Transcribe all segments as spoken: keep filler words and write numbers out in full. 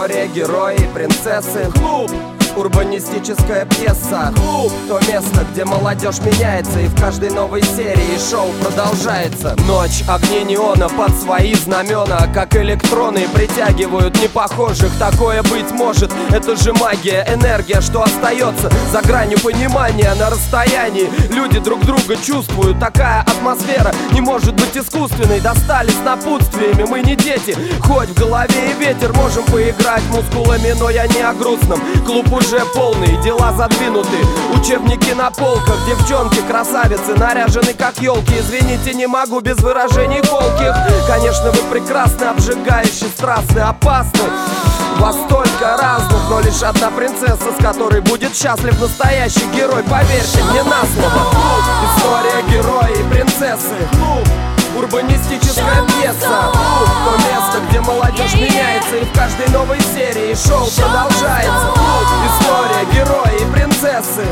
История, герои и принцессы. Клуб. Урбанистическая пьеса. Клуб. То место, где молодежь меняется, и в каждой новой серии шоу продолжается. Ночь, огни неона под свои знамена, как электроны притягивают непохожих. Такое быть может, это же магия, энергия, что остается за гранью понимания. На расстоянии люди друг друга чувствуют. Такая атмосфера не может быть искусственной. Достали с напутствиями, мы не дети. Хоть в голове и ветер, можем поиграть мускулами, но я не о грустном. Клуб уже полный, дела задвинуты, учебники на полках. Девчонки, красавицы, наряжены как елки. Извините, не могу без выражений колких. Конечно, вы прекрасны, обжигающие, страстны, опасны. Вас столько разных, но лишь одна принцесса, с которой будет счастлив настоящий герой. Поверьте мне на слово. История, герои и принцессы. Урбанистическая пьеса. То место, где молодежь меняется, и в каждой новой серии шоу продолжается. История, герои и принцессы.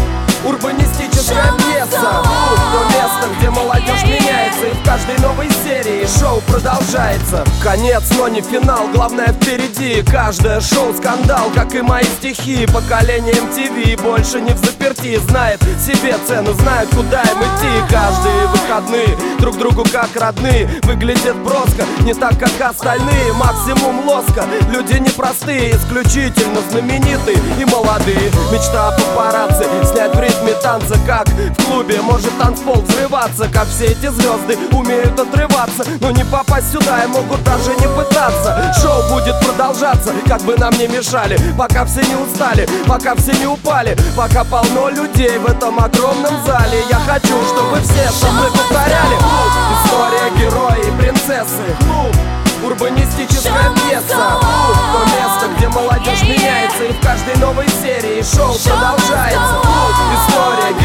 Урбанистическая пьеса. То место, где молодежь меняется, и в каждой новой серии шоу продолжается. Конец, но не финал, главное впереди. Каждое шоу скандал, как и мои стихи. Поколение эм ти ви больше не в заперти. Знает себе цену, знает, куда им идти. Каждые выходные друг другу как родные. Выглядят броско, не так, как остальные. Максимум лоска, люди непростые, исключительно знаменитые и молодые. Мечта о папарацци, снять в ритме танца, как в клубе. Может танцпол взрываться, как все эти звезды умеют отрываться, но не попасть сюда и могут даже не пытаться. Шоу будет продолжаться, как бы нам не мешали, пока все не устали, пока все не упали, пока полно людей в этом огромном зале. Я хочу, чтобы все со мной повторяли. История, герои и принцессы. Урбанистическая пьеса. То место, где молодежь меняется, и в каждой новой серии шоу продолжается. История,